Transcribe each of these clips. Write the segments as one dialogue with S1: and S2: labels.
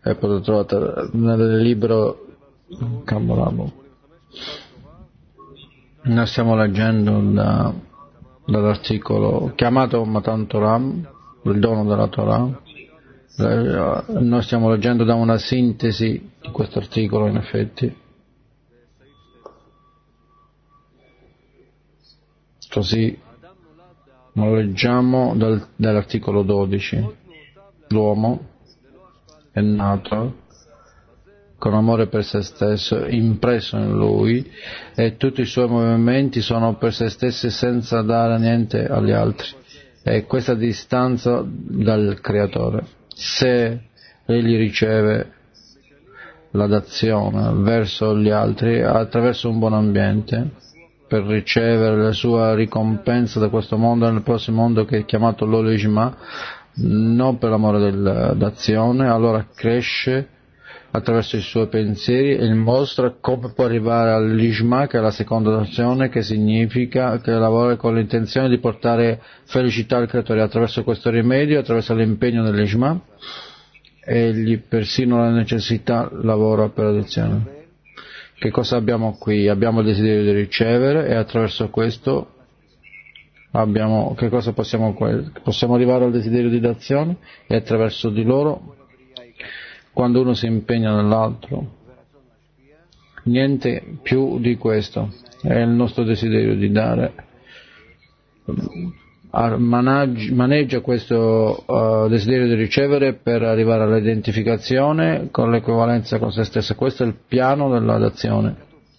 S1: e potete trovare nel libro Kabbalah. Noi stiamo leggendo dall'articolo chiamato Matan Torah, il dono della Torah. Noi stiamo leggendo da una sintesi di questo articolo, in effetti. Così lo leggiamo dall'articolo 12. L'uomo è nato con amore per se stesso, impresso in lui, e tutti i suoi movimenti sono per se stessi senza dare niente agli altri. E questa distanza dal Creatore. Se egli riceve la dazione verso gli altri attraverso un buon ambiente, per ricevere la sua ricompensa da questo mondo nel prossimo mondo che è chiamato l'Olishma, non per l'amore dell'azione, allora cresce attraverso i suoi pensieri e mostra come può arrivare all'Ishma, che è la seconda azione, che significa che lavora con l'intenzione di portare felicità al Creatore. Attraverso questo rimedio, attraverso l'impegno dell'Ishma, egli persino la necessità lavora per l'azione. Che cosa abbiamo qui? Abbiamo il desiderio di ricevere, e attraverso questo abbiamo, che cosa possiamo arrivare al desiderio di dazione, e attraverso di loro, quando uno si impegna nell'altro, niente più di questo è il nostro desiderio di dare. Maneggia questo desiderio di ricevere per arrivare all'identificazione con l'equivalenza con se stesso. Questo è il piano della dazione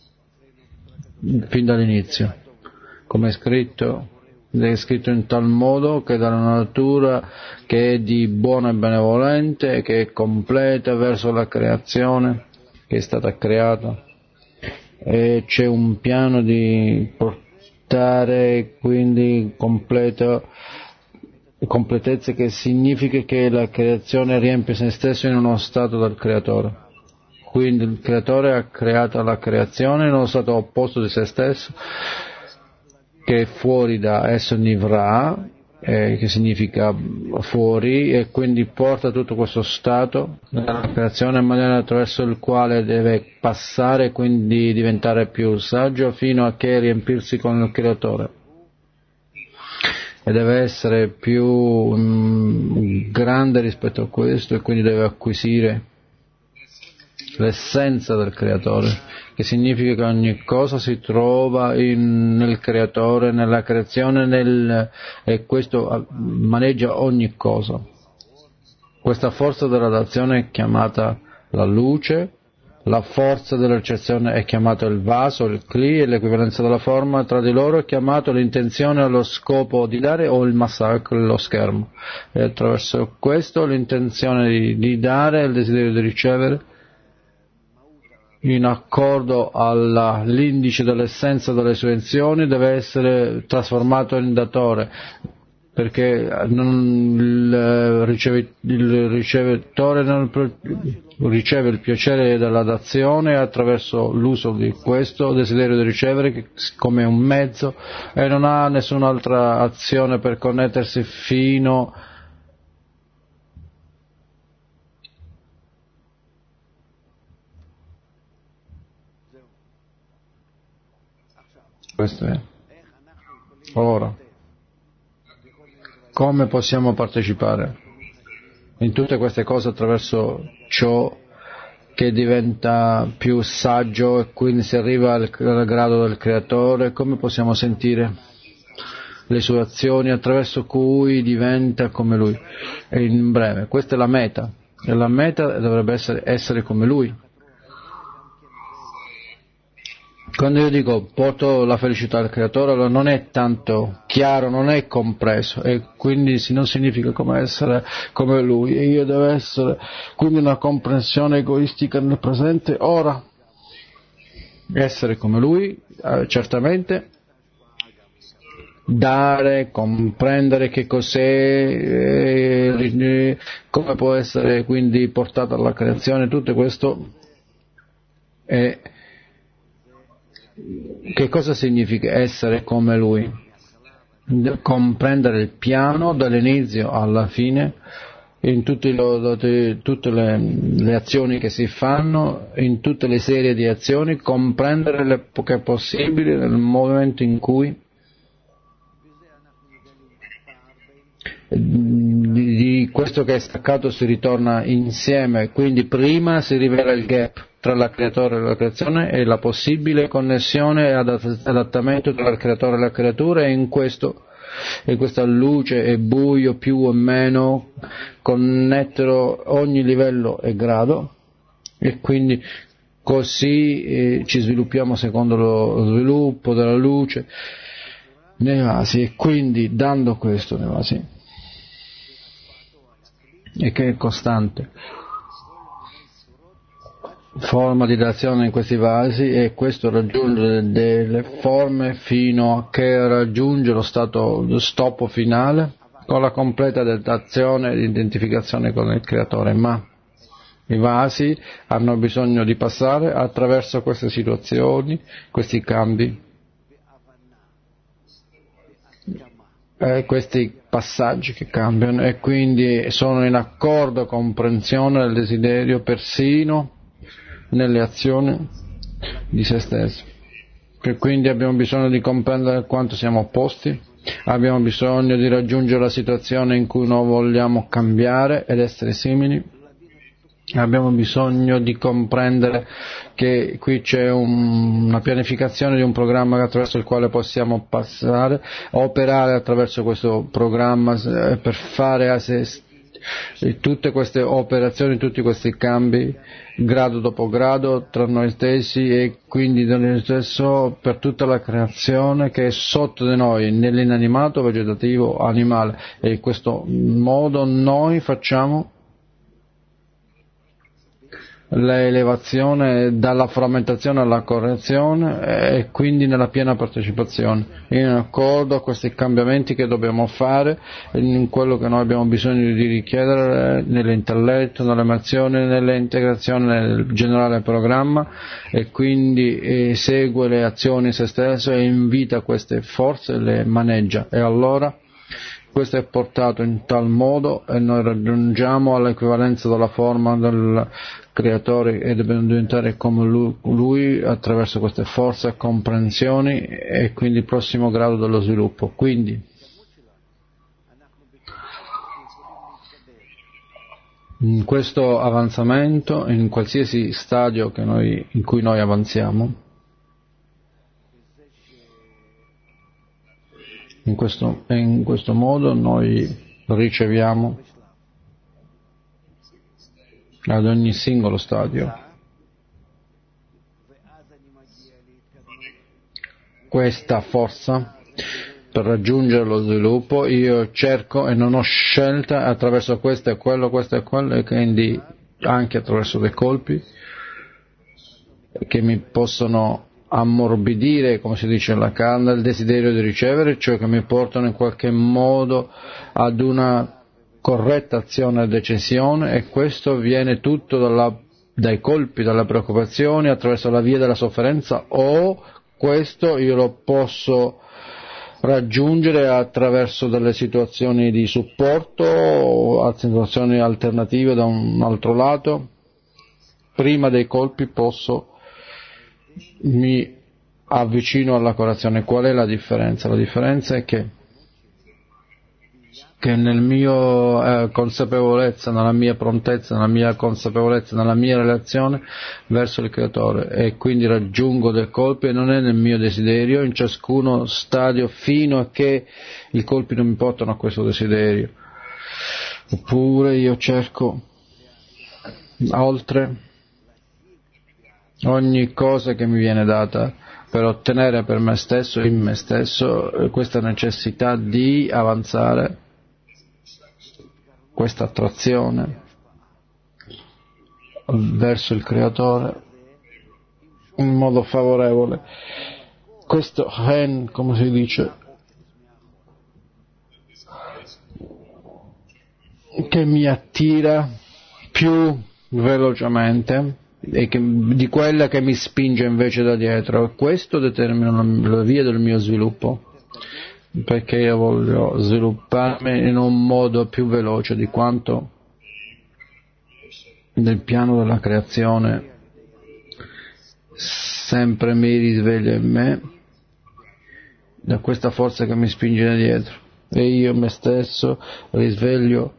S1: fin dall'inizio, come è scritto in tal modo che dalla natura che è di buono e benevolente, che è completa verso la creazione che è stata creata, e c'è un piano di portare quindi completezza, che significa che la creazione riempie se stesso in uno stato del Creatore. Quindi il Creatore ha creato la creazione in uno stato opposto di se stesso, che è fuori da esso Nivra, che significa fuori, e quindi porta tutto questo stato della creazione in maniera attraverso il quale deve passare e quindi diventare più saggio fino a che riempirsi con il Creatore, e deve essere più grande rispetto a questo, e quindi deve acquisire l'essenza del Creatore, che significa che ogni cosa si trova nel Creatore, nella creazione, e questo maneggia ogni cosa. Questa forza della dazione è chiamata la luce, la forza della ricezione è chiamata il vaso, il kli, e l'equivalenza della forma tra di loro è chiamato l'intenzione, lo scopo di dare, o il massacro, lo schermo. E attraverso questo l'intenzione di dare, il desiderio di ricevere, in accordo all'indice dell'essenza delle sue azioni, deve essere trasformato in datore, perché il ricevitore non riceve il piacere della dazione attraverso l'uso di questo desiderio di ricevere come un mezzo, e non ha nessun'altra azione per connettersi fino questo è. Ora, come possiamo partecipare in tutte queste cose attraverso ciò che diventa più saggio, e quindi si arriva al grado del Creatore? Come possiamo sentire le sue azioni attraverso cui diventa come Lui? E in breve, questa è la meta, e la meta dovrebbe essere come Lui. Quando io dico porto la felicità al Creatore, allora non è tanto chiaro, non è compreso, e quindi non significa come essere come Lui. E io devo essere quindi una comprensione egoistica nel presente, ora. Essere come Lui, certamente, dare, comprendere che cos'è, come può essere quindi portato alla creazione, tutto questo è. Che cosa significa essere come Lui? Comprendere il piano dall'inizio alla fine, in tutte le azioni che si fanno, in tutte le serie di azioni, comprendere le poche possibili nel momento in cui di questo che è staccato si ritorna insieme, quindi prima si rivela il gap tra la creatore e la creazione e la possibile connessione e adattamento tra il creatore e la creatura, e questa luce e buio, più o meno, connettono ogni livello e grado, e quindi così ci sviluppiamo secondo lo sviluppo della luce nei vasi, e quindi dando questo nei vasi, e che è costante forma di reazione in questi vasi, e questo raggiunge delle forme fino a che raggiunge lo stato stop finale con la completa adattazione e identificazione con il creatore. Ma i vasi hanno bisogno di passare attraverso queste situazioni, questi cambi, questi passaggi che cambiano, e quindi sono in accordo, comprensione del desiderio persino nelle azioni di se stessi, che quindi abbiamo bisogno di comprendere quanto siamo opposti, abbiamo bisogno di raggiungere la situazione in cui noi vogliamo cambiare ed essere simili, abbiamo bisogno di comprendere che qui c'è una pianificazione di un programma attraverso il quale possiamo passare, operare attraverso questo programma per fare a se tutte queste operazioni, tutti questi cambi, grado dopo grado, tra noi stessi e quindi da noi stesso, per tutta la creazione che è sotto di noi, nell'inanimato, vegetativo, animale, e in questo modo noi facciamo l'elevazione dalla frammentazione alla correzione, e quindi nella piena partecipazione, in accordo a questi cambiamenti che dobbiamo fare in quello che noi abbiamo bisogno di richiedere nell'intelletto, nelle emozioni, nell'integrazione nel generale programma, e quindi segue le azioni se stesso e invita queste forze e le maneggia, e allora questo è portato in tal modo e noi raggiungiamo all'equivalenza della forma del creatore, e dobbiamo diventare come lui attraverso queste forze e comprensioni, e quindi il prossimo grado dello sviluppo. Quindi in questo avanzamento, in qualsiasi stadio in cui noi avanziamo, in questo modo noi riceviamo ad ogni singolo stadio questa forza per raggiungere lo sviluppo. Io cerco e non ho scelta attraverso questo e quello, e quindi anche attraverso dei colpi che mi possono ammorbidire, come si dice nella carne, il desiderio di ricevere, cioè che mi portano in qualche modo ad una corretta azione e decisione, e questo viene tutto dai colpi, dalle preoccupazioni, attraverso la via della sofferenza, o questo io lo posso raggiungere attraverso delle situazioni di supporto o situazioni alternative da un altro lato. Prima dei colpi mi avvicino alla correzione. Qual è la differenza? La differenza è che nel mio consapevolezza, nella mia prontezza, nella mia consapevolezza, nella mia relazione verso il creatore, e quindi raggiungo dei colpi, e non è nel mio desiderio in ciascuno stadio fino a che i colpi non mi portano a questo desiderio. Oppure io cerco oltre ogni cosa che mi viene data per ottenere per me stesso, in me stesso, questa necessità di avanzare, questa attrazione verso il creatore in modo favorevole. Questo hen, come si dice, che mi attira più velocemente e di quella che mi spinge invece da dietro. Questo determina la via del mio sviluppo, perché io voglio svilupparmi in un modo più veloce di quanto del piano della creazione sempre mi risveglia in me, da questa forza che mi spinge da dietro, e io me stesso risveglio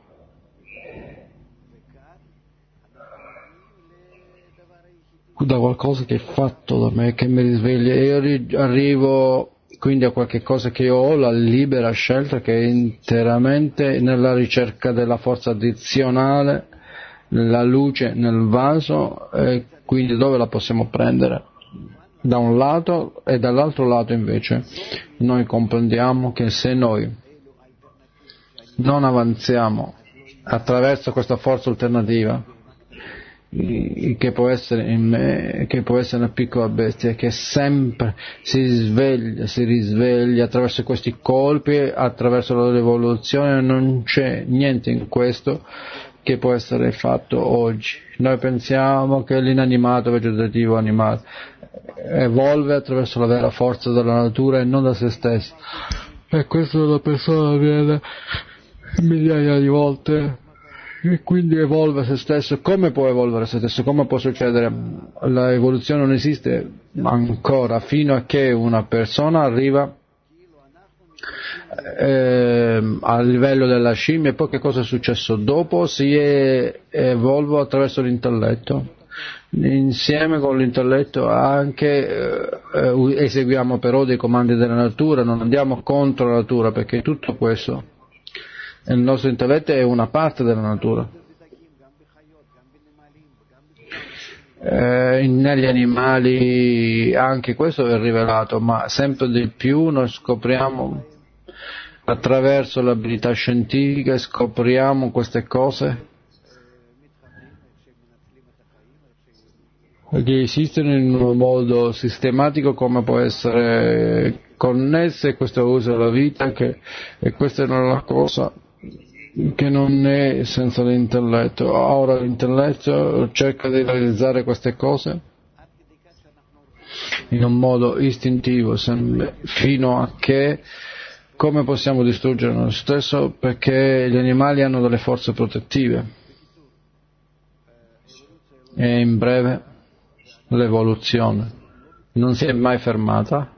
S1: da qualcosa che è fatto da me, che mi risveglia, e io arrivo quindi a qualche cosa che io ho la libera scelta, che è interamente nella ricerca della forza addizionale, la luce nel vaso, e quindi dove la possiamo prendere? Da un lato, e dall'altro lato invece noi comprendiamo che se noi non avanziamo attraverso questa forza alternativa che può essere in me, che può essere una piccola bestia che sempre si sveglia, si risveglia attraverso questi colpi, attraverso la loro evoluzione, non c'è niente in questo che può essere fatto oggi. Noi pensiamo che l'inanimato vegetativo animale evolve attraverso la vera forza della natura e non da se stesso, e questo la persona viene migliaia di volte e quindi evolve se stesso. Come può evolvere se stesso? Come può succedere? La evoluzione non esiste ancora fino a che una persona arriva a livello della scimmia, e poi che cosa è successo dopo? Si evolve attraverso l'intelletto, insieme con l'intelletto anche eseguiamo però dei comandi della natura, non andiamo contro la natura, perché tutto questo, il nostro intelletto è una parte della natura. Negli animali anche questo è rivelato, ma sempre di più noi scopriamo attraverso l'abilità scientifica, scopriamo queste cose che esistono in un modo sistematico, come può essere connesse, questo uso della vita, e questa è una cosa che non è senza l'intelletto. Ora l'intelletto cerca di realizzare queste cose in un modo istintivo, fino a che come possiamo distruggere noi stesso, perché gli animali hanno delle forze protettive, e in breve l'evoluzione non si è mai fermata,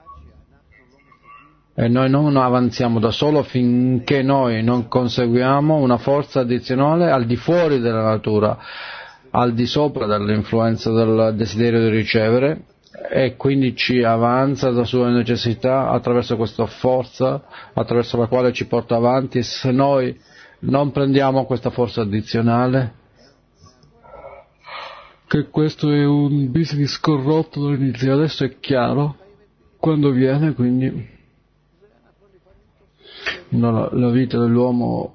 S1: e noi non avanziamo da solo finché noi non conseguiamo una forza addizionale al di fuori della natura, al di sopra dell'influenza del desiderio di ricevere, e quindi ci avanza da sua necessità attraverso questa forza attraverso la quale ci porta avanti. Se noi non prendiamo questa forza addizionale, che questo è un business corrotto dall'inizio, adesso è chiaro quando viene, quindi no, la vita dell'uomo,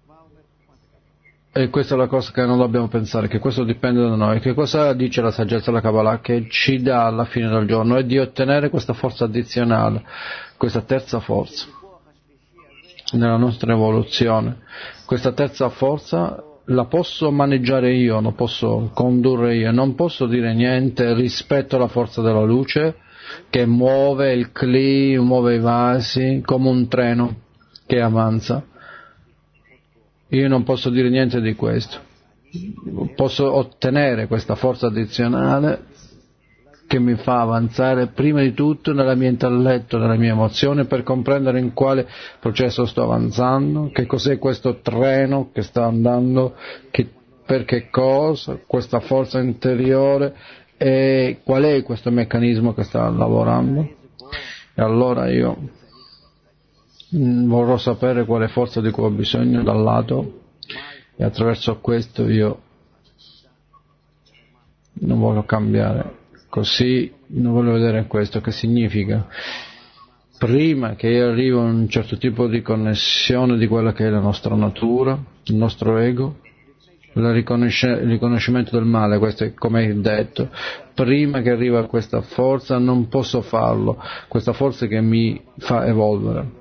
S1: e questa è la cosa che non dobbiamo pensare, che questo dipende da noi. Che cosa dice la saggezza della Kabbalah? Che ci dà alla fine del giorno è di ottenere questa forza addizionale, questa terza forza nella nostra evoluzione. Questa terza forza la posso maneggiare io, non posso condurre io, non posso dire niente rispetto alla forza della luce che muove il cli, muove i vasi come un treno che avanza. Io non posso dire niente di questo. Posso ottenere questa forza addizionale che mi fa avanzare prima di tutto nel mio intelletto, nella mia emozione, per comprendere in quale processo sto avanzando, che cos'è questo treno che sta andando, per che cosa, questa forza interiore, e qual è questo meccanismo che sta lavorando. E allora io vorrò sapere quale forza di cui ho bisogno dal lato, e attraverso questo io non voglio cambiare. Così non voglio vedere questo, che significa prima che io arrivo a un certo tipo di connessione di quella che è la nostra natura, il nostro ego, il riconoscimento del male, questo è come è detto, prima che arriva a questa forza non posso farlo, questa forza che mi fa evolvere.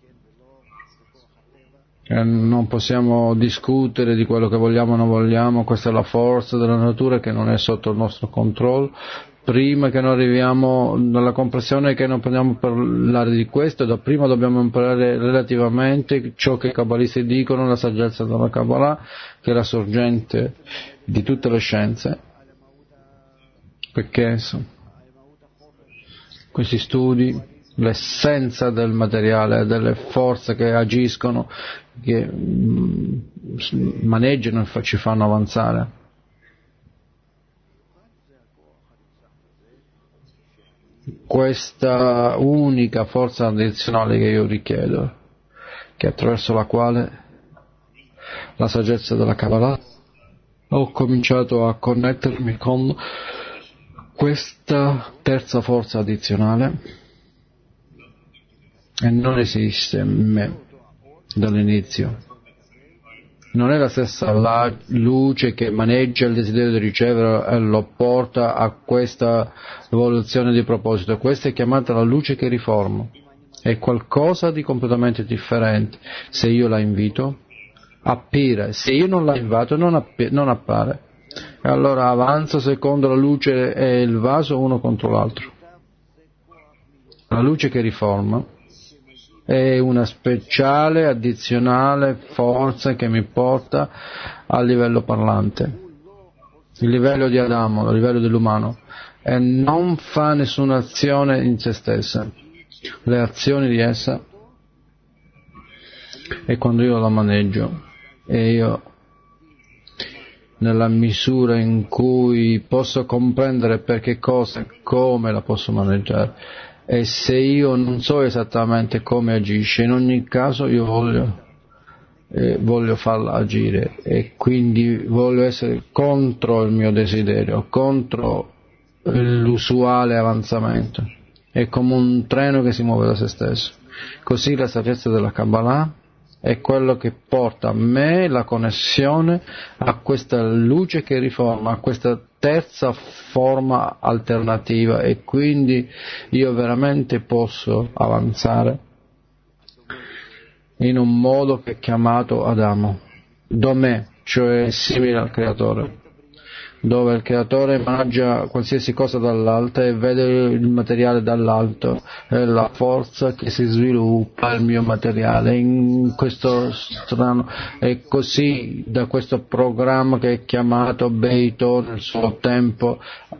S1: Non possiamo discutere di quello che vogliamo o non vogliamo, questa è la forza della natura che non è sotto il nostro controllo, prima che non arriviamo alla comprensione che non possiamo parlare di questo, da prima dobbiamo imparare relativamente ciò che i cabalisti dicono, la saggezza della Kabbalah, che è la sorgente di tutte le scienze, perché questi studi, l'essenza del materiale, delle forze che agiscono, che maneggiano e ci fanno avanzare. Questa unica forza addizionale che io richiedo, che attraverso la quale la saggezza della Kabbalah ho cominciato a connettermi con questa terza forza addizionale, e non esiste in me dall'inizio. Non è la stessa luce che maneggia il desiderio di ricevere e lo porta a questa evoluzione di proposito. Questa è chiamata la luce che riforma. È qualcosa di completamente differente. Se io la invito, appare. Se io non la invito, non appare. E allora avanza secondo la luce e il vaso uno contro l'altro. La luce che riforma è una speciale, addizionale forza che mi porta al livello parlante, il livello di Adamo, il livello dell'umano, e non fa nessuna azione in se stessa. Le azioni di essa è quando io la maneggio, e io, nella misura in cui posso comprendere perché cosa e come la posso maneggiare. E se io non so esattamente come agisce, in ogni caso io voglio farla agire, e quindi voglio essere contro il mio desiderio, contro l'usuale avanzamento. È come un treno che si muove da se stesso. Così la saggezza della Kabbalah è quello che porta a me la connessione a questa luce che riforma, a questa terza forma alternativa, e quindi io veramente posso avanzare in un modo che è chiamato Adamo, domè, cioè simile al creatore, dove il creatore mangia qualsiasi cosa dall'alto e vede il materiale dall'alto, è la forza che si sviluppa il mio materiale in questo strano, e così da questo programma che è chiamato Beito nel suo tempo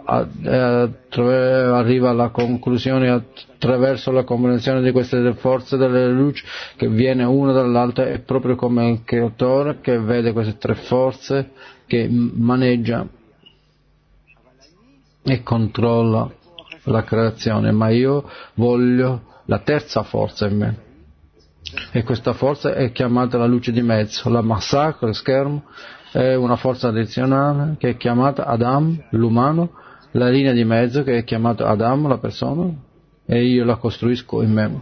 S1: arriva alla conclusione attraverso la combinazione di queste forze delle luci che viene una dall'altra. È proprio come il creatore che vede queste tre forze, che maneggia e controlla la creazione, ma io voglio la terza forza in me, e questa forza è chiamata la luce di mezzo, la Masach, lo schermo, è una forza addizionale che è chiamata Adam, l'umano, la linea di mezzo che è chiamata Adam, la persona, e io la costruisco in me,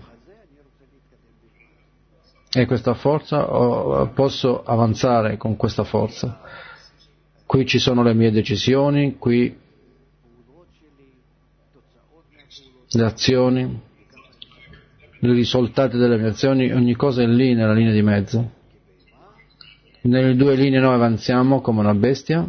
S1: e questa forza posso avanzare con questa forza. Qui ci sono le mie decisioni, qui le azioni, i risultati delle mie azioni, ogni cosa è lì nella linea di mezzo. Nelle due linee noi avanziamo come una bestia,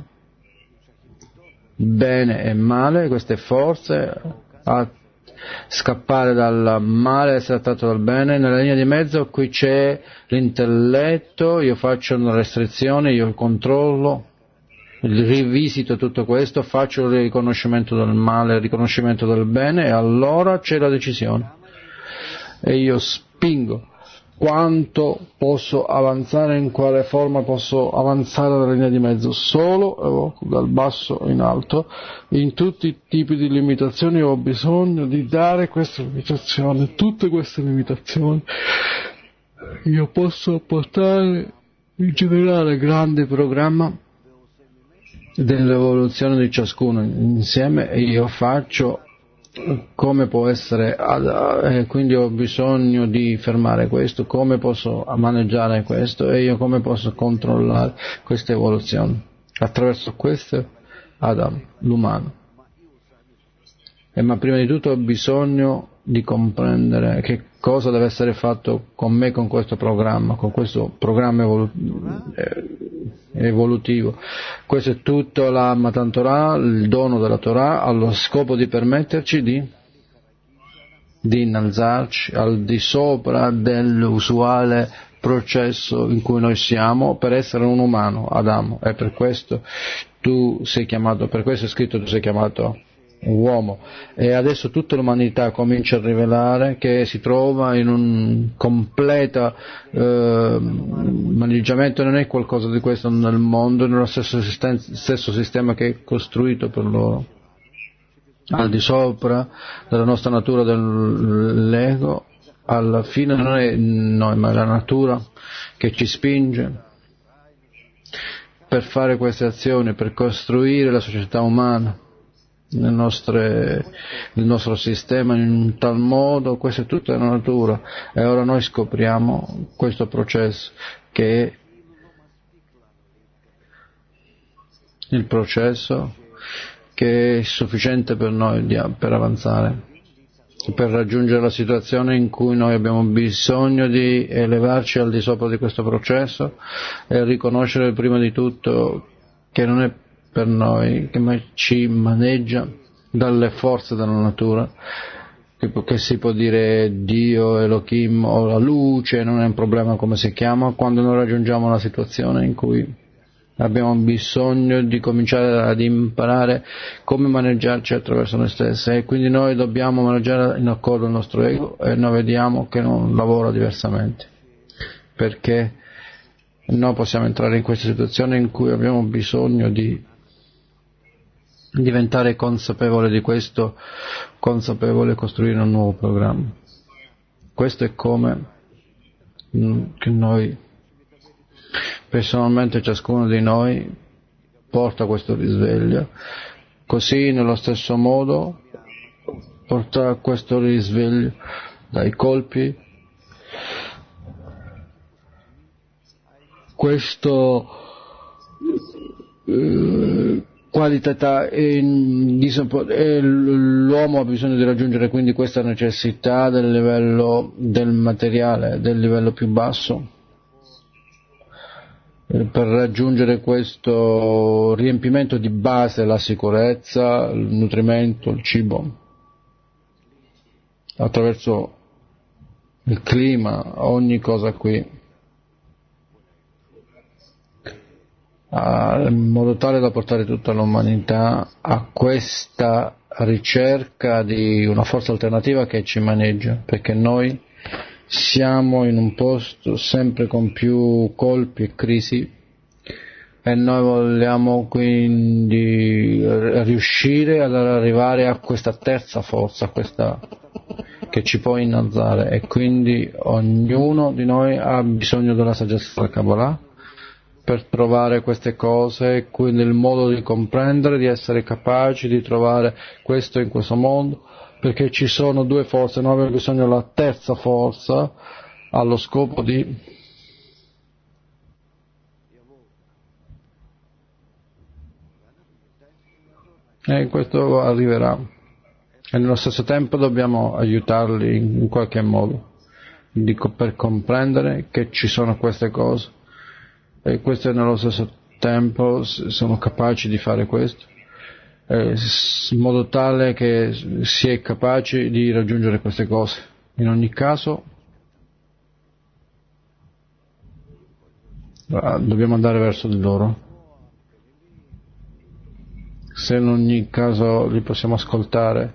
S1: bene e male, queste forze a scappare dal male, essere attratto dal bene. Nella linea di mezzo qui c'è l'intelletto, io faccio una restrizione, io controllo, rivisito tutto questo, faccio il riconoscimento del male, il riconoscimento del bene, e allora c'è la decisione, e io spingo quanto posso avanzare, in quale forma posso avanzare dalla linea di mezzo, solo dal basso in alto. In tutti i tipi di limitazioni ho bisogno di dare queste limitazioni, tutte queste limitazioni io posso portare in generale grande programma dell'evoluzione di ciascuno insieme, e io faccio come può essere, quindi ho bisogno di fermare questo, come posso maneggiare questo, e io come posso controllare questa evoluzione attraverso questo Adam, l'umano. Ma prima di tutto ho bisogno di comprendere che cosa deve essere fatto con me, con questo programma evolutivo. Questo è tutto la Matan Torah, il dono della Torah, allo scopo di permetterci di innalzarci al di sopra dell'usuale processo in cui noi siamo per essere un umano, Adamo, e per questo per questo è scritto tu sei chiamato uomo, e adesso tutta l'umanità comincia a rivelare che si trova in un completo maneggiamento, non è qualcosa di questo nel mondo, nello stesso sistema che è costruito per loro, al di sopra della nostra natura dell'ego. Alla fine non è noi, ma è la natura che ci spinge per fare queste azioni, per costruire la società umana nel nostro sistema in un tal modo. Questa è tutta la natura, e ora noi scopriamo questo processo, che è il processo che è sufficiente per noi per avanzare, per raggiungere la situazione in cui noi abbiamo bisogno di elevarci al di sopra di questo processo e riconoscere prima di tutto che non è per noi, che ci maneggia dalle forze della natura, che si può dire Dio, Elohim o la luce, non è un problema come si chiama, quando noi raggiungiamo la situazione in cui abbiamo bisogno di cominciare ad imparare come maneggiarci attraverso noi stessi, e quindi noi dobbiamo maneggiare in accordo il nostro ego, e noi vediamo che non lavora diversamente, perché noi possiamo entrare in questa situazione in cui abbiamo bisogno di diventare consapevole di questo, consapevole costruire un nuovo programma. Questo è come che noi personalmente, ciascuno di noi porta questo risveglio, così nello stesso modo porta questo risveglio dai colpi, questo qualità, e l'uomo ha bisogno di raggiungere quindi questa necessità del livello del materiale, del livello più basso, per raggiungere questo riempimento di base, la sicurezza, il nutrimento, il cibo, attraverso il clima, ogni cosa qui, in modo tale da portare tutta l'umanità a questa ricerca di una forza alternativa che ci maneggia, perché noi siamo in un posto sempre con più colpi e crisi, e noi vogliamo quindi riuscire ad arrivare a questa terza forza, questa che ci può innalzare, e quindi ognuno di noi ha bisogno della saggezza della Kabbalah per trovare queste cose, quindi il modo di comprendere, di essere capaci di trovare questo in questo mondo, perché ci sono due forze, noi abbiamo bisogno della terza forza allo scopo di e questo arriverà, e nello stesso tempo dobbiamo aiutarli in qualche modo per comprendere che ci sono queste cose, e questo nello stesso tempo sono capaci di fare questo, in modo tale che si è capaci di raggiungere queste cose. In ogni caso dobbiamo andare verso di loro, se in ogni caso li possiamo ascoltare,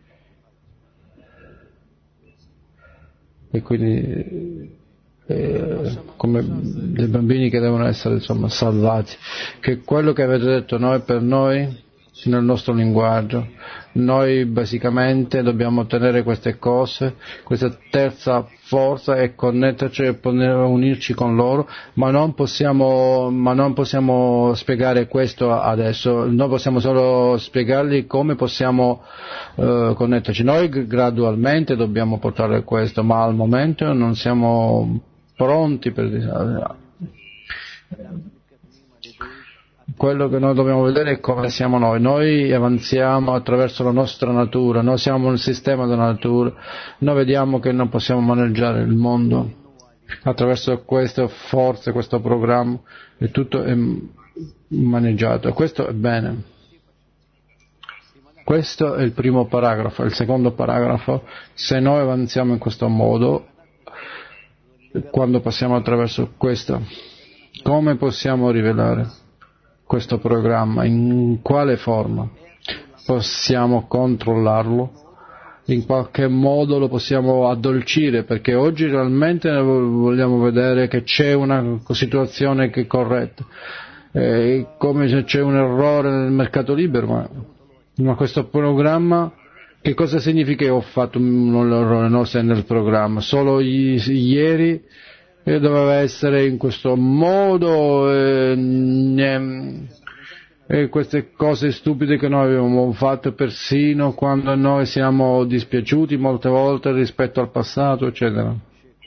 S1: e quindi come dei bambini che devono essere salvati, che quello che avete detto noi per noi nel nostro linguaggio, noi basicamente dobbiamo ottenere queste cose, questa terza forza, e connetterci e unirci con loro, ma non possiamo spiegare questo adesso, noi possiamo solo spiegargli come possiamo connetterci. Noi gradualmente dobbiamo portare questo, ma al momento non siamo pronti Quello che noi dobbiamo vedere è come siamo noi. Noi avanziamo attraverso la nostra natura, noi siamo il sistema della natura, noi vediamo che non possiamo maneggiare il mondo attraverso queste forze, questo programma, e tutto è maneggiato. E questo è bene. Questo è il primo paragrafo. Il secondo paragrafo, se noi avanziamo in questo modo, quando passiamo attraverso questo, come possiamo rivelare questo programma? In quale forma? Possiamo controllarlo? In qualche modo lo possiamo addolcire? Perché oggi realmente vogliamo vedere che c'è una situazione che è corretta. È come se c'è un errore nel mercato libero, ma questo programma, che cosa significa che ho fatto un errore? No, se nel programma. Solo ieri doveva essere in questo modo, e queste cose stupide che noi abbiamo fatto persino quando noi siamo dispiaciuti molte volte rispetto al passato, eccetera.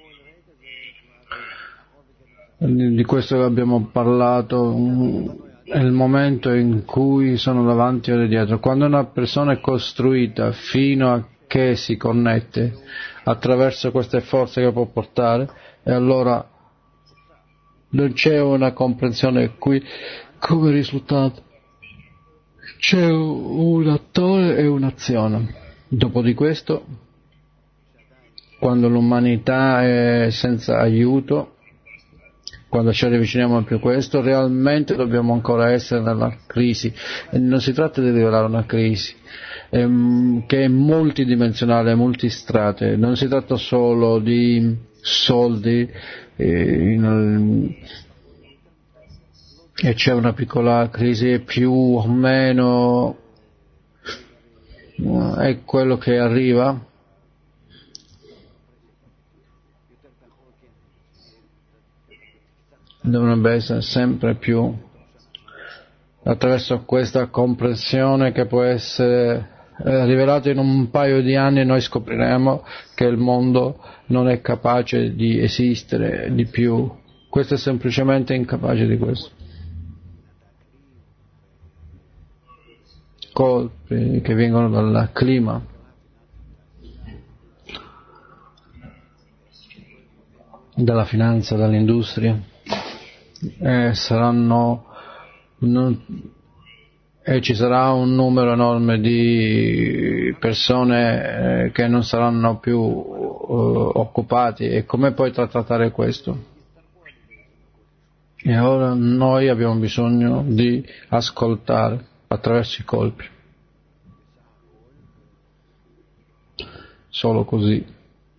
S1: Di questo abbiamo parlato, è il momento in cui sono davanti o dietro. Quando una persona è costruita fino a che si connette attraverso queste forze che può portare, e allora non c'è una comprensione qui come risultato. C'è un attore e un'azione. Dopo di questo, quando l'umanità è senza aiuto, quando ci avviciniamo più a questo, realmente dobbiamo ancora essere nella crisi. E non si tratta di rivelare una crisi che è multidimensionale, multistrate. Non si tratta solo di soldi e c'è una piccola crisi più o meno, è quello che arriva. Dovrebbe essere sempre più attraverso questa comprensione che può essere rivelata in un paio di anni. Noi scopriremo che il mondo non è capace di esistere di più. Questo è semplicemente incapace di questo. Colpi che vengono dal clima, dalla finanza, dall'industria, saranno e ci sarà un numero enorme di persone che non saranno più occupati. E come puoi trattare questo? E ora noi abbiamo bisogno di ascoltare attraverso i colpi. Solo così.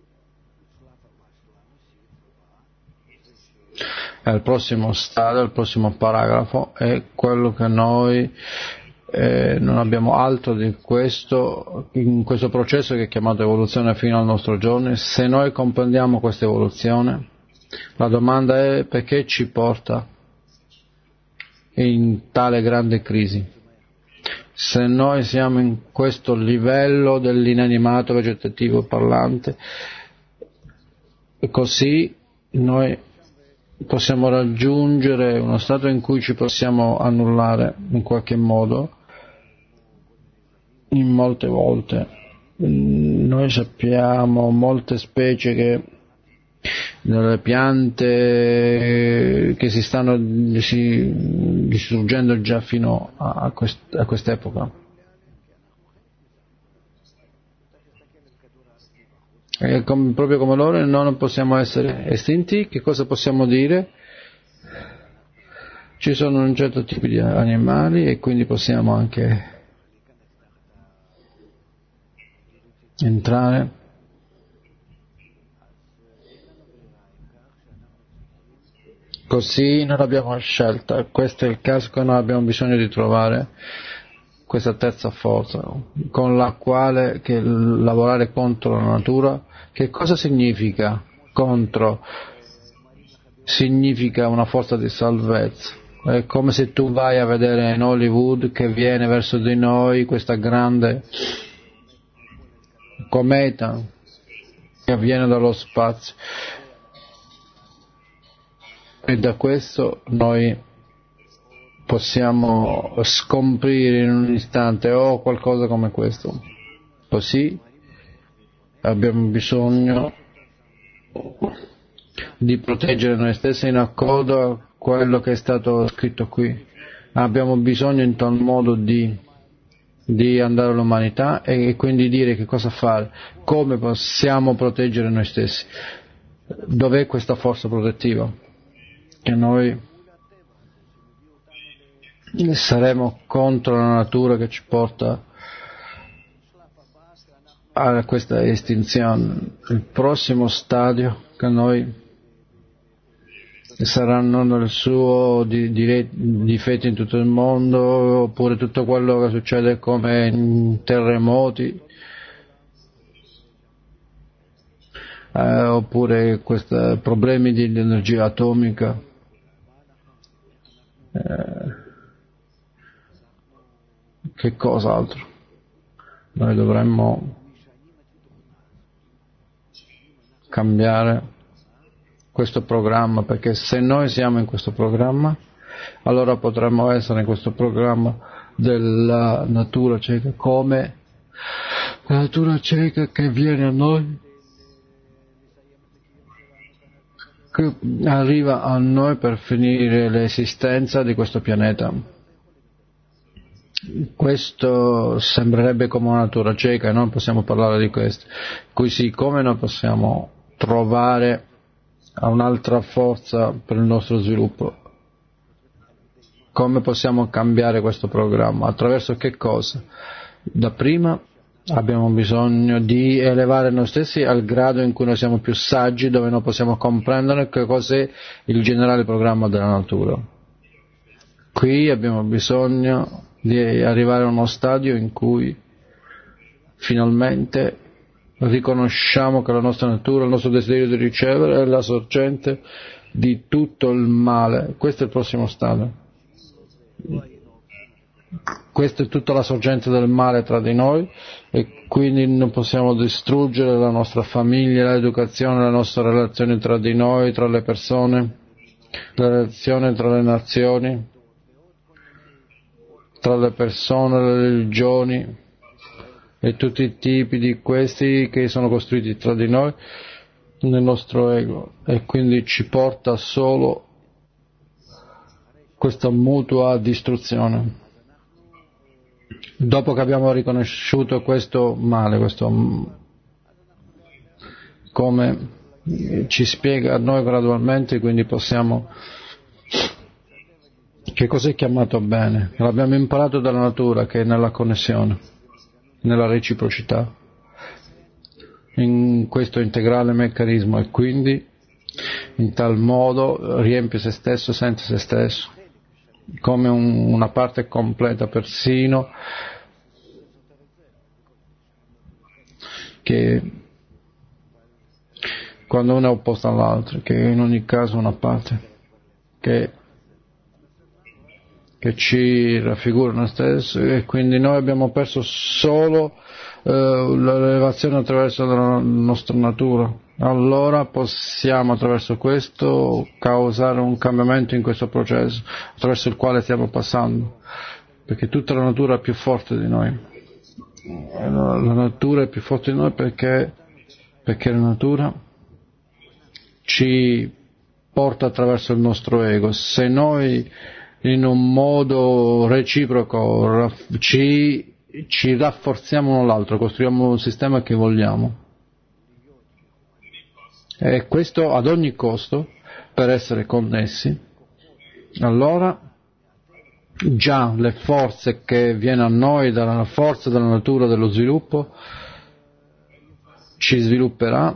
S1: Il prossimo stadio, il prossimo paragrafo è quello che noi non abbiamo altro di questo, in questo processo che è chiamato evoluzione fino al nostro giorno. Se noi comprendiamo questa evoluzione, la domanda è: perché ci porta in tale grande crisi? Se noi siamo in questo livello dell'inanimato vegetativo parlante, così noi possiamo raggiungere uno stato in cui ci possiamo annullare in qualche modo, in molte volte. Noi sappiamo molte specie che nelle piante che si stanno distruggendo già fino a quest'epoca. E proprio come loro noi non possiamo essere estinti. Che cosa possiamo dire? Ci sono un certo tipo di animali e quindi possiamo anche entrare. Così non abbiamo scelta. Questo è il caso che noi abbiamo bisogno di trovare questa terza forza con la quale lavorare contro la natura. Che cosa significa contro? Significa una forza di salvezza. È come se tu vai a vedere in Hollywood che viene verso di noi questa grande cometa che viene dallo spazio, e da questo noi possiamo scomparire in un istante o qualcosa come questo. Così abbiamo bisogno di proteggere noi stessi in accordo a quello che è stato scritto qui. Abbiamo bisogno in tal modo di andare all'umanità e quindi dire che cosa fare, come possiamo proteggere noi stessi. Dov'è questa forza protettiva? Che noi saremo contro la natura che ci porta a questa estinzione. Il prossimo stadio che noi saranno nel suo difetti in tutto il mondo, oppure tutto quello che succede come terremoti, oppure questi problemi di energia atomica. Che cos'altro? Noi dovremmo cambiare questo programma, perché se noi siamo in questo programma, allora potremmo essere in questo programma della natura cieca, come la natura cieca che viene a noi, che arriva a noi per finire l'esistenza di questo pianeta. Questo sembrerebbe come una natura cieca e non possiamo parlare di questo. Così come noi possiamo trovare un'altra forza per il nostro sviluppo? Come possiamo cambiare questo programma? Attraverso che cosa? Da prima abbiamo bisogno di elevare noi stessi al grado in cui noi siamo più saggi, dove noi possiamo comprendere che cos'è il generale programma della natura. Qui abbiamo bisogno di arrivare a uno stadio in cui finalmente riconosciamo che la nostra natura, il nostro desiderio di ricevere è la sorgente di tutto il male. Questo è il prossimo stadio. Questa è tutta la sorgente del male tra di noi e quindi non possiamo distruggere la nostra famiglia, l'educazione, le nostre relazioni tra di noi, tra le persone, le relazioni tra le nazioni, tra le persone, le religioni e tutti i tipi di questi che sono costruiti tra di noi nel nostro ego, e quindi ci porta solo questa mutua distruzione. Dopo che abbiamo riconosciuto questo male, questo come ci spiega a noi gradualmente, quindi possiamo, che cos'è chiamato bene? L'abbiamo imparato dalla natura, che è nella connessione, nella reciprocità, in questo integrale meccanismo, e quindi in tal modo riempie se stesso, sente se stesso come una parte completa, persino che quando uno è opposto all'altro, che in ogni caso una parte che ci raffigura noi stessi, e quindi noi abbiamo perso solo l'elevazione attraverso la nostra natura. Allora possiamo attraverso questo causare un cambiamento in questo processo attraverso il quale stiamo passando, perché tutta la natura è più forte di noi. La natura è più forte di noi perché la natura ci porta attraverso il nostro ego. Se noi in un modo reciproco ci rafforziamo uno l'altro, costruiamo un sistema che vogliamo, e questo ad ogni costo per essere connessi, allora già le forze che viene a noi dalla forza della natura dello sviluppo ci svilupperà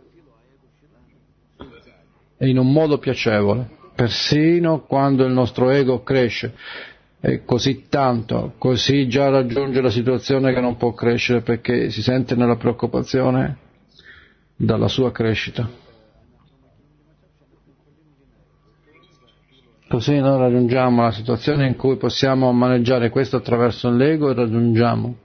S1: in un modo piacevole, persino quando il nostro ego cresce e così tanto, così già raggiunge la situazione che non può crescere perché si sente nella preoccupazione dalla sua crescita. Così noi raggiungiamo la situazione in cui possiamo maneggiare questo attraverso l'ego, e raggiungiamo,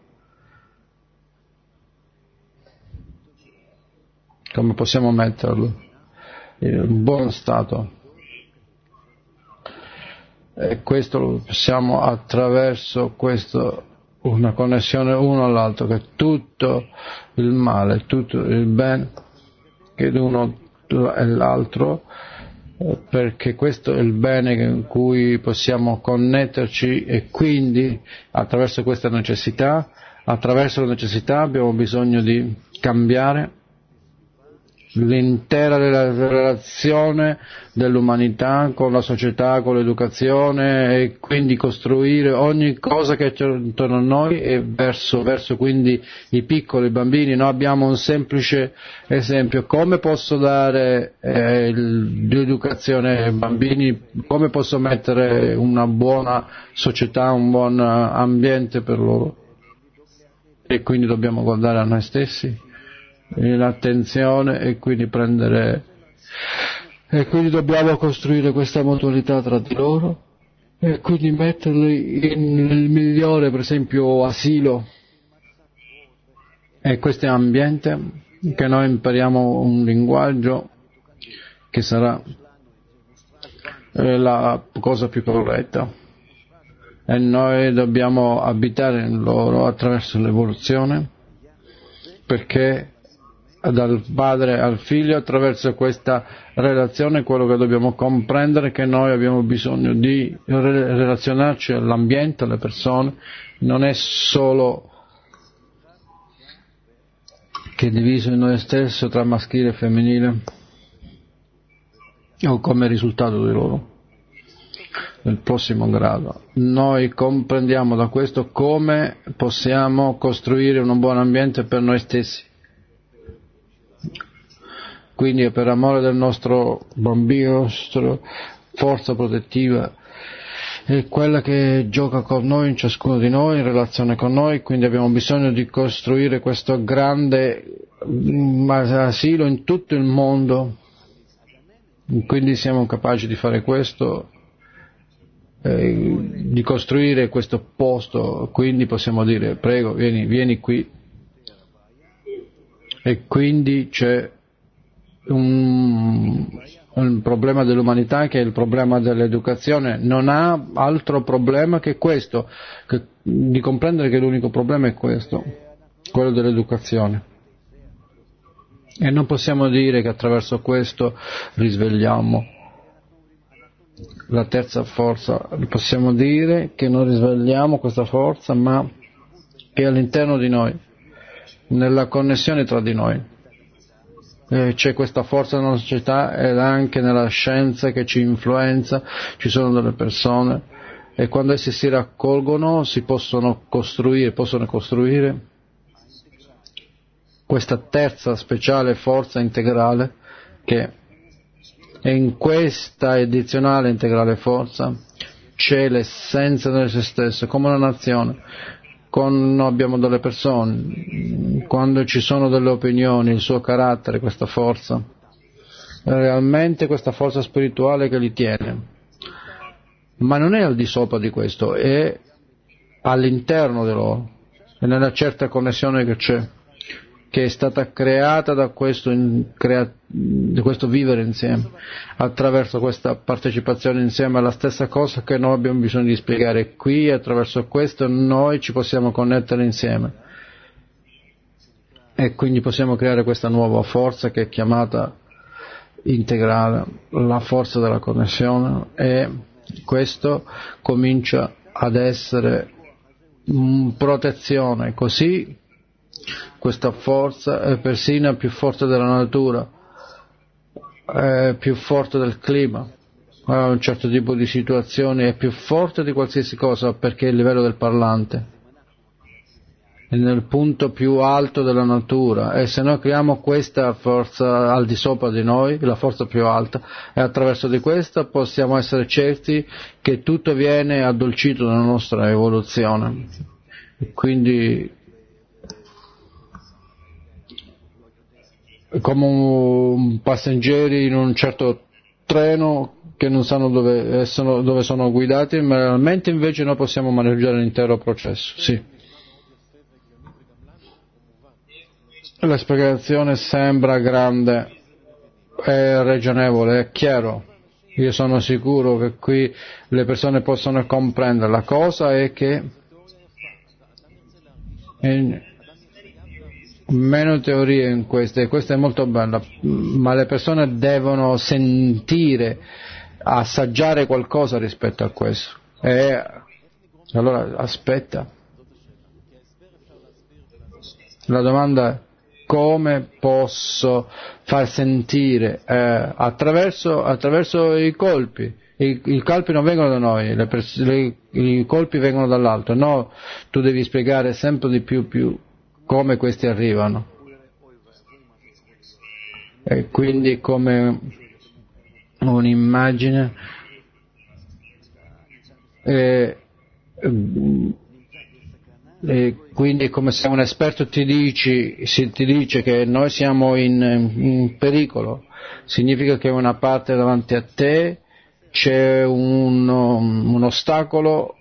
S1: come possiamo metterlo, in un buon stato. e questo lo possiamo attraverso questo, una connessione uno all'altro, che tutto il male, tutto il bene che l'uno e l'altro, perché questo è il bene in cui possiamo connetterci, e quindi attraverso questa necessità, attraverso la necessità abbiamo bisogno di cambiare l'intera relazione dell'umanità con la società, con l'educazione, e quindi costruire ogni cosa che c'è intorno a noi, e verso quindi i piccoli bambini. Noi abbiamo un semplice esempio: come posso dare l'educazione ai bambini, come posso mettere una buona società, un buon ambiente per loro, e quindi dobbiamo guardare a noi stessi, l'attenzione, e quindi dobbiamo costruire questa mutualità tra di loro, e quindi metterli nel migliore, per esempio, asilo, e questo è ambiente che noi impariamo un linguaggio che sarà la cosa più corretta, e noi dobbiamo abitare in loro attraverso l'evoluzione, perché dal padre al figlio, attraverso questa relazione, quello che dobbiamo comprendere è che noi abbiamo bisogno di relazionarci all'ambiente, alle persone, non è solo che è diviso in noi stessi tra maschile e femminile, o come risultato di loro. Nel prossimo grado noi comprendiamo da questo come possiamo costruire un buon ambiente per noi stessi. Quindi è per amore del nostro bambino, nostra forza protettiva, è quella che gioca con noi, in ciascuno di noi, in relazione con noi, quindi abbiamo bisogno di costruire questo grande asilo in tutto il mondo, quindi siamo capaci di fare questo, di costruire questo posto, quindi possiamo dire: prego, vieni qui, e quindi c'è un problema dell'umanità, che è il problema dell'educazione. Non ha altro problema che questo, di comprendere che l'unico problema è questo, quello dell'educazione, e non possiamo dire che attraverso questo risvegliamo la terza forza. Possiamo dire che non risvegliamo questa forza, ma è all'interno di noi, nella connessione tra di noi. C'è questa forza nella società, ed anche nella scienza che ci influenza. Ci sono delle persone, e quando esse si raccolgono possono costruire questa terza speciale forza integrale, che in questa addizionale integrale forza c'è l'essenza di se stesso, come una nazione. Quando abbiamo delle persone, quando ci sono delle opinioni, il suo carattere, questa forza, realmente questa forza spirituale che li tiene, ma non è al di sopra di questo, è all'interno di loro, è nella certa connessione che c'è, che è stata creata da questo vivere insieme, attraverso questa partecipazione insieme alla stessa cosa che noi abbiamo bisogno di spiegare qui. Attraverso questo noi ci possiamo connettere insieme, e quindi possiamo creare questa nuova forza che è chiamata integrale, la forza della connessione, e questo comincia ad essere protezione. Così questa forza è persino più forte della natura, è più forte del clima, a un certo tipo di situazioni è più forte di qualsiasi cosa, perché è il livello del parlante, è nel punto più alto della natura, e se noi creiamo questa forza al di sopra di noi, la forza più alta, e attraverso di questa possiamo essere certi che tutto viene addolcito nella nostra evoluzione. Quindi come un passeggeri in un certo treno che non sanno dove sono guidati, ma realmente invece noi possiamo maneggiare l'intero processo. Sì. La spiegazione sembra grande, è ragionevole, è chiaro, Io sono sicuro che qui le persone possono comprendere. La cosa è che meno teorie in queste, e questa è molto bella, ma le persone devono sentire, assaggiare qualcosa rispetto a questo. E allora aspetta. La domanda è: come posso far sentire attraverso i colpi? I colpi non vengono da noi, i colpi vengono dall'alto. No, tu devi spiegare sempre di più come questi arrivano. E quindi come un'immagine e quindi come se un esperto ti dice che noi siamo in pericolo, significa che una parte davanti a te c'è un ostacolo,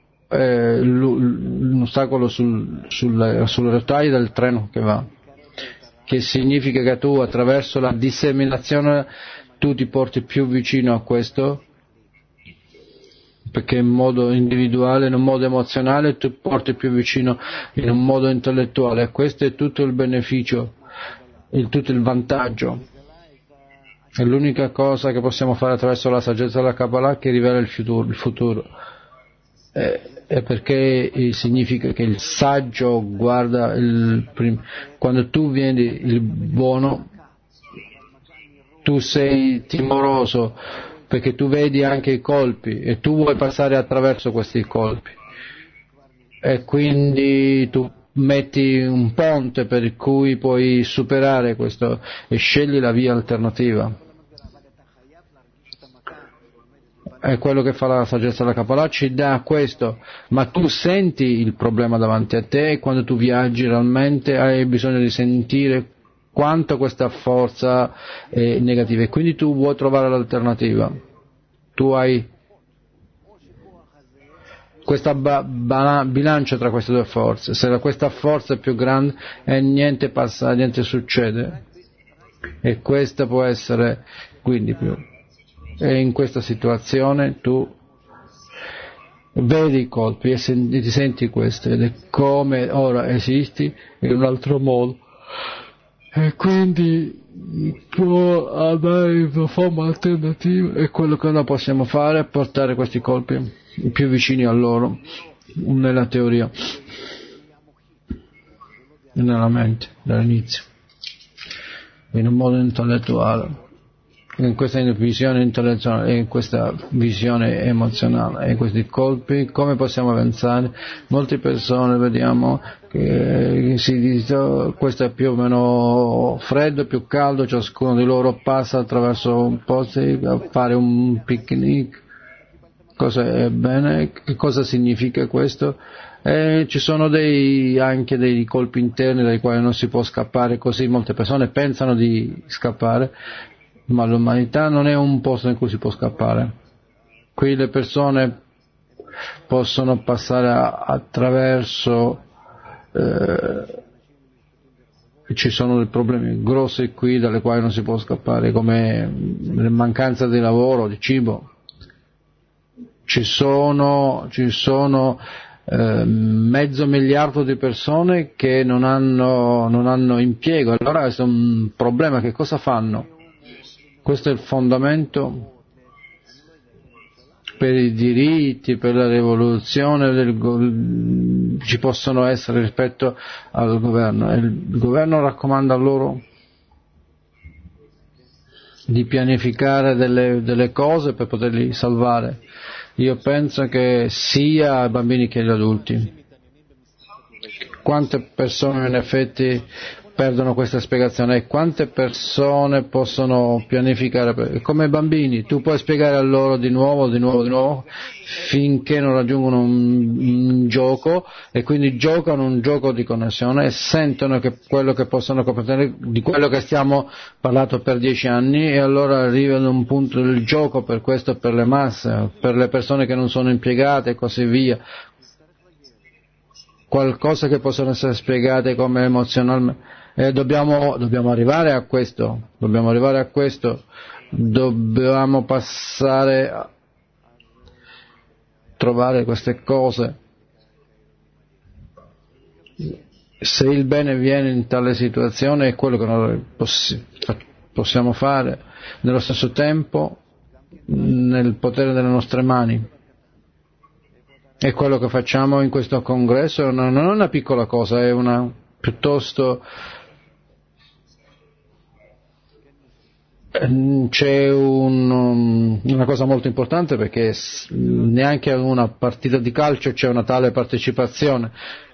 S1: sulle rotaie del treno che va, che significa che tu attraverso la disseminazione tu ti porti più vicino a questo, perché in modo individuale, in un modo emozionale tu porti più vicino in un modo intellettuale, e questo è tutto il beneficio, tutto il vantaggio. È l'unica cosa che possiamo fare attraverso la saggezza della Kabbalah che rivela il futuro. È perché significa che il saggio guarda quando tu vedi il buono, tu sei timoroso perché tu vedi anche i colpi e tu vuoi passare attraverso questi colpi, e quindi tu metti un ponte per cui puoi superare questo e scegli la via alternativa. È quello che fa la saggezza della Kabbalah, ci dà questo, ma tu senti il problema davanti a te, e quando tu viaggi realmente hai bisogno di sentire quanto questa forza è negativa, e quindi tu vuoi trovare l'alternativa. Tu hai questa bilancia tra queste due forze. Se questa forza è più grande e niente passa, niente succede, e questa può essere quindi più. E in questa situazione tu vedi i colpi e ti senti questo, ed è come ora esisti in un altro modo, e quindi può avere una forma alternativa, e quello che noi possiamo fare è portare questi colpi più vicini a loro, nella teoria, nella mente, dall'inizio, in un modo intellettuale, in questa visione intellettuale, in questa visione emozionale, e questi colpi come possiamo avanzare? Molte persone vediamo che si dice questo è più o meno freddo, più caldo, ciascuno di loro passa attraverso un posto a fare un picnic. Cosa è bene? Che cosa significa questo? Ci sono anche dei colpi interni dai quali non si può scappare, così molte persone pensano di scappare, ma l'umanità non è un posto in cui si può scappare. Qui le persone possono passare attraverso, ci sono dei problemi grossi qui dalle quali non si può scappare, come la mancanza di lavoro, di cibo. Ci sono 500 milioni di persone che non hanno impiego. Allora questo è un problema. Che cosa fanno? Questo è il fondamento per i diritti, per la rivoluzione ci possono essere rispetto al governo. E il governo raccomanda loro di pianificare delle cose per poterli salvare. Io penso che sia ai bambini che agli adulti. Quante persone in effetti perdono questa spiegazione, e quante persone possono pianificare? Come i bambini, tu puoi spiegare a loro di nuovo finché non raggiungono un gioco, e quindi giocano un gioco di connessione e sentono che quello che possono comprendere di quello che stiamo parlando per 10 anni, e allora arrivano a un punto del gioco per questo, per le masse, per le persone che non sono impiegate e così via. Qualcosa che possono essere spiegate come emozionalmente. Dobbiamo arrivare a questo, dobbiamo passare a trovare queste cose. Se il bene viene in tale situazione è quello che noi possiamo fare, nello stesso tempo nel potere delle nostre mani. È quello che facciamo in questo congresso, non è una piccola cosa, è una piuttosto. C'è una cosa molto importante, perché neanche a una partita di calcio c'è una tale partecipazione.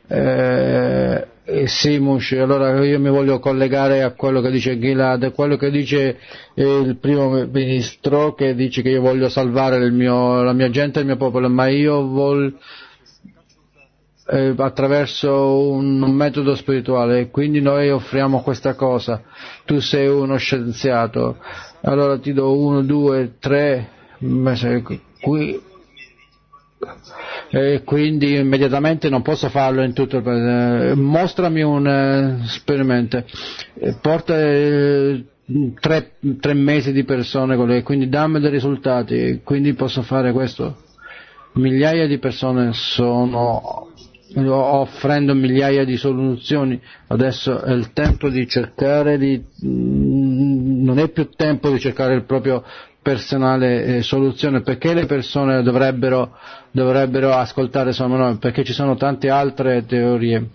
S1: Simush, allora io mi voglio collegare a quello che dice Gilad, a quello che dice il primo ministro, che dice che io voglio salvare la mia gente e il mio popolo, ma io voglio attraverso un metodo spirituale, e quindi noi offriamo questa cosa. Tu sei uno scienziato, allora ti do 1, 2, 3 qui, e quindi immediatamente non posso farlo in tutto il paese. Mostrami un esperimento, porta 3 mesi di persone con lei, quindi dammi dei risultati, quindi posso fare questo. Migliaia di persone sono offrendo migliaia di soluzioni. Adesso è il tempo di cercare non è più tempo di cercare il proprio personale soluzione, perché le persone dovrebbero ascoltare solo noi, perché ci sono tante altre teorie.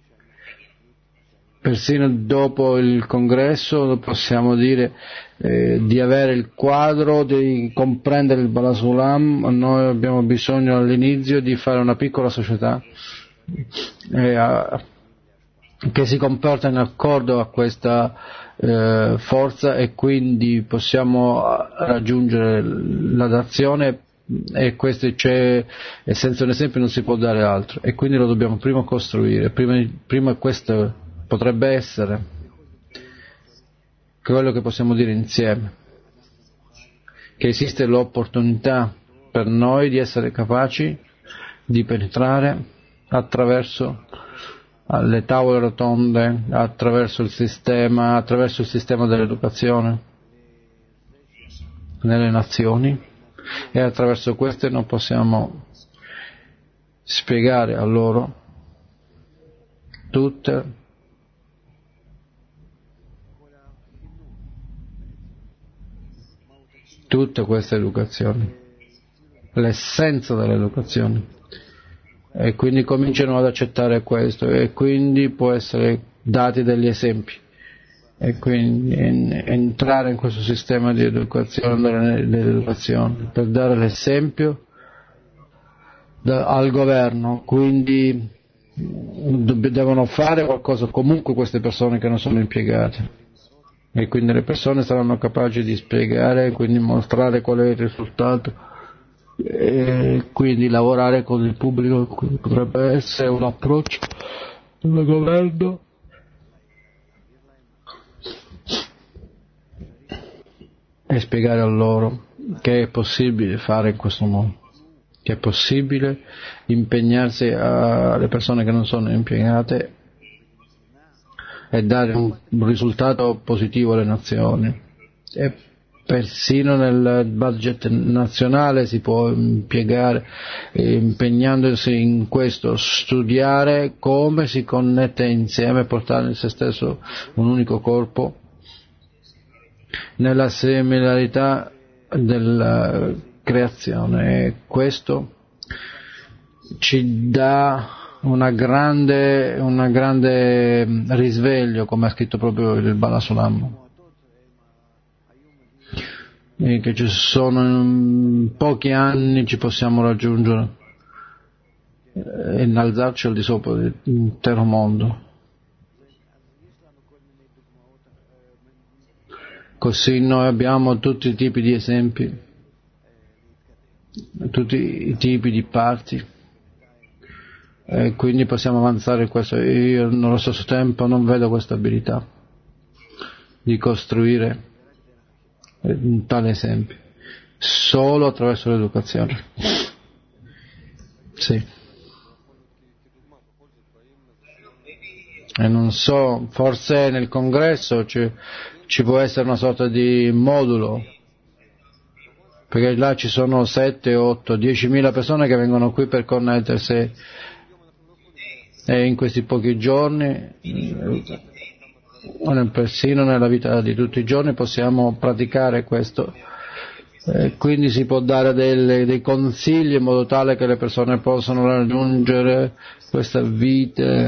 S1: Persino dopo il congresso possiamo dire di avere il quadro, di comprendere il Balasulam. Noi abbiamo bisogno all'inizio di fare una piccola società che si comporta in accordo a questa forza, e quindi possiamo raggiungere l'adazione, e questo c'è, e senza un esempio non si può dare altro, e quindi lo dobbiamo prima costruire. Prima questo potrebbe essere quello che possiamo dire insieme, che esiste l'opportunità per noi di essere capaci di penetrare attraverso le tavole rotonde, attraverso il sistema dell'educazione nelle nazioni, e attraverso queste non possiamo spiegare a loro tutte queste educazioni, l'essenza dell'educazione, e quindi cominciano ad accettare questo, e quindi può essere dati degli esempi, e quindi entrare in questo sistema di educazione per dare l'esempio al governo. Quindi devono fare qualcosa comunque queste persone che non sono impiegate, e quindi le persone saranno capaci di spiegare, quindi mostrare qual è il risultato, e quindi lavorare con il pubblico. Quindi potrebbe essere un approccio del governo e spiegare a loro che è possibile fare in questo modo, che è possibile impegnarsi alle persone che non sono impiegate e dare un risultato positivo alle nazioni. E persino nel budget nazionale si può impiegare, impegnandosi in questo, studiare come si connette insieme, portare in se stesso un unico corpo, nella similarità della creazione. E questo ci dà una grande risveglio, come ha scritto proprio il Balasulam, e che ci sono in pochi anni ci possiamo raggiungere e innalzarci al di sopra dell'intero mondo. Così noi abbiamo tutti i tipi di esempi, tutti i tipi di parti, e quindi possiamo avanzare in questo. Io nello stesso tempo non vedo questa abilità di costruire un tale esempio solo attraverso l'educazione. Sì. E non so, forse nel congresso ci può essere una sorta di modulo perché là ci sono 7, 8, 10.000 persone che vengono qui per connettersi e in questi pochi giorni, persino nella vita di tutti i giorni, possiamo praticare questo. Quindi si può dare dei consigli in modo tale che le persone possano raggiungere questa vita,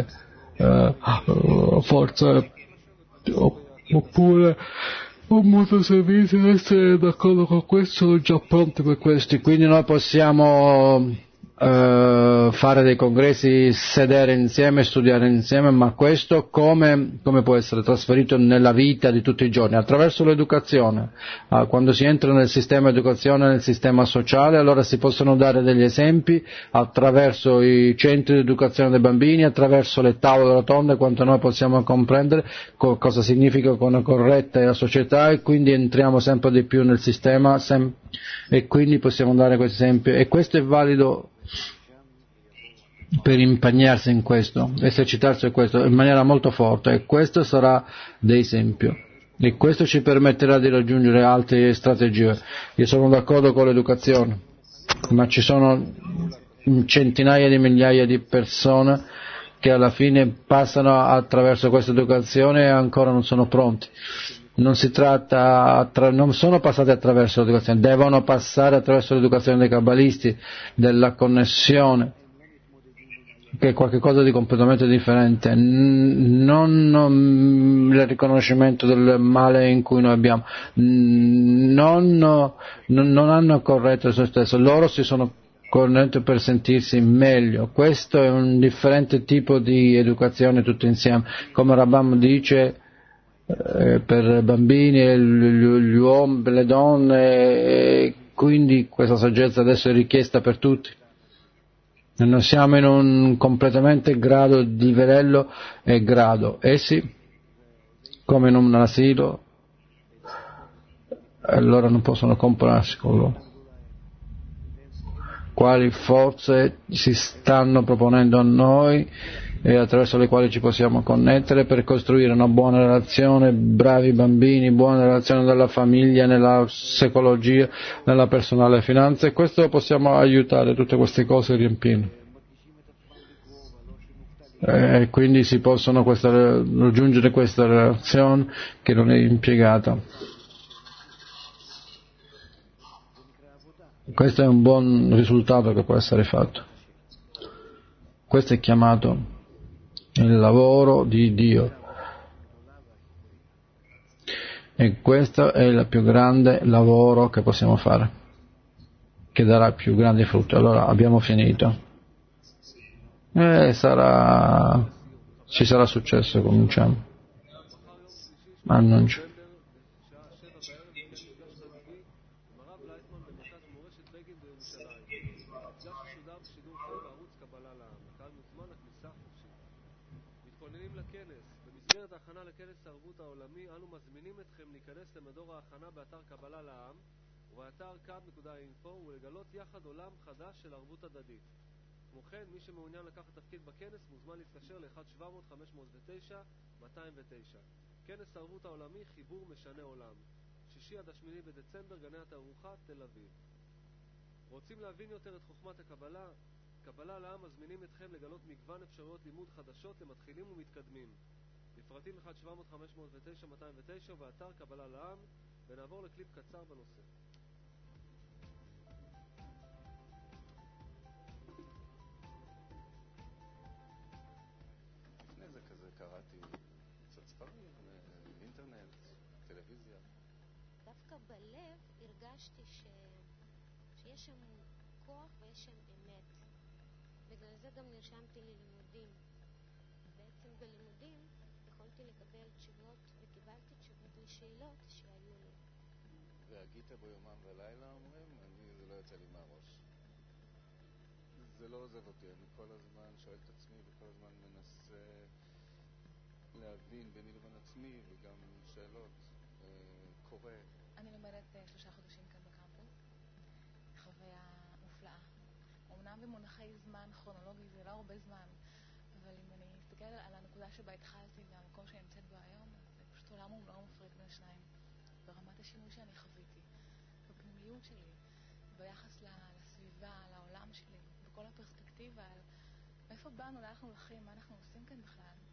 S1: forza, oppure un modo servizio, essere d'accordo con questo, sono già pronti per questi. Quindi noi possiamo fare dei congressi, sedere insieme, studiare insieme, ma questo come può essere trasferito nella vita di tutti i giorni? Attraverso l'educazione. Quando si entra nel sistema educazione, nel sistema sociale, allora si possono dare degli esempi attraverso i centri di educazione dei bambini, attraverso le tavole rotonde, quanto noi possiamo comprendere cosa significa una corretta società, e quindi entriamo sempre di più nel sistema e quindi possiamo dare questo esempio, e questo è valido per impegnarsi in questo, esercitarsi in questo in maniera molto forte, e questo sarà d'esempio, e questo ci permetterà di raggiungere altre strategie. Io sono d'accordo con l'educazione, ma ci sono centinaia di migliaia di persone che alla fine passano attraverso questa educazione e ancora non sono pronti. Non si tratta, non sono passati attraverso l'educazione, devono passare attraverso l'educazione dei cabalisti, della connessione, che è qualcosa di completamente differente, non il riconoscimento del male in cui noi abbiamo, non hanno corretto se stesso, loro si sono corretti per sentirsi meglio. Questo è un differente tipo di educazione tutto insieme, come Rambam dice, per bambini, gli uomini, le donne, e quindi questa saggezza adesso è richiesta per tutti. Non siamo in un completamente grado di livello e grado. Essi, come in un asilo, allora non possono compararsi con loro. Quali forze si stanno proponendo a noi e attraverso le quali ci possiamo connettere per costruire una buona relazione, bravi bambini, buona relazione della famiglia, nella psicologia, nella personale finanza, e questo possiamo aiutare tutte queste cose riempendo. E quindi si possono raggiungere questa relazione che non è impiegata. Questo è un buon risultato che può essere fatto. Questo è chiamato il lavoro di Dio, e questo è il più grande lavoro che possiamo fare, che darà più grandi frutti. Allora abbiamo finito, ci sarà successo. Cominciamo. Annuncio.
S2: לכנס הערבות העולמי, אנו מזמינים אתכם להיכנס למדור ההכנה באתר קבלה לעם ובאתר kab.info ולגלות יחד עולם חדש של ערבות הדדית. כמו כן, מי שמעוניין לקחת תפקיד בכנס מוזמן להתקשר ל-1-700-509-209. כנס הערבות העולמי, חיבור משנה עולם. 6 עד 8 בדצמבר, גני התערוכה, תל אביב. רוצים להבין יותר את חוכמת הקבלה? קבלה לעם מזמינים אתכם לגלות מגוון אפשרויות לימוד חדשות למתחילים ומתקדמים. לפרטים 1-700-509-209 ובאתר קבלה לעם, ונעבור לקליפ קצר בנושא.
S3: לפני זה כזה קראתי קצת ספרים, אינטרנט, טלוויזיה.
S4: דווקא בלב הרגשתי שיש שם כוח ויש שם אמת. בגלל זה גם נרשמתי ללימודים. בעצם בלימודים יכולתי לקבל תשובות וקיבלתי תשובות לשאלות שהיו לי.
S3: והגית בו יומם ולילה, אומרים, זה לא יוצא לי מהראש. זה לא עוזב אותי, אני כל הזמן שואל את עצמי וכל הזמן מנסה להבין ביני לבין עצמי, וגם שאלות קורא.
S5: אני לומדת 3 חודשים כאן בקמפוס, חוויה מופלאה. אמנם במונחי זמן כרונולוגי זה לא הרבה זמן, אבל אם אני אסתכל על הנקודה שבה התחלתי והמקום שאני נמצאת בו היום, זה פשוט עולם ומלואו מפריד בין השניים. ברמת השינוי שאני חוויתי, בפנימיות שלי, ביחס לסביבה, לעולם שלי, בכל הפרספקטיבה, על מאיפה באנו, לאן אנחנו הולכים, מה אנחנו עושים כאן בכלל.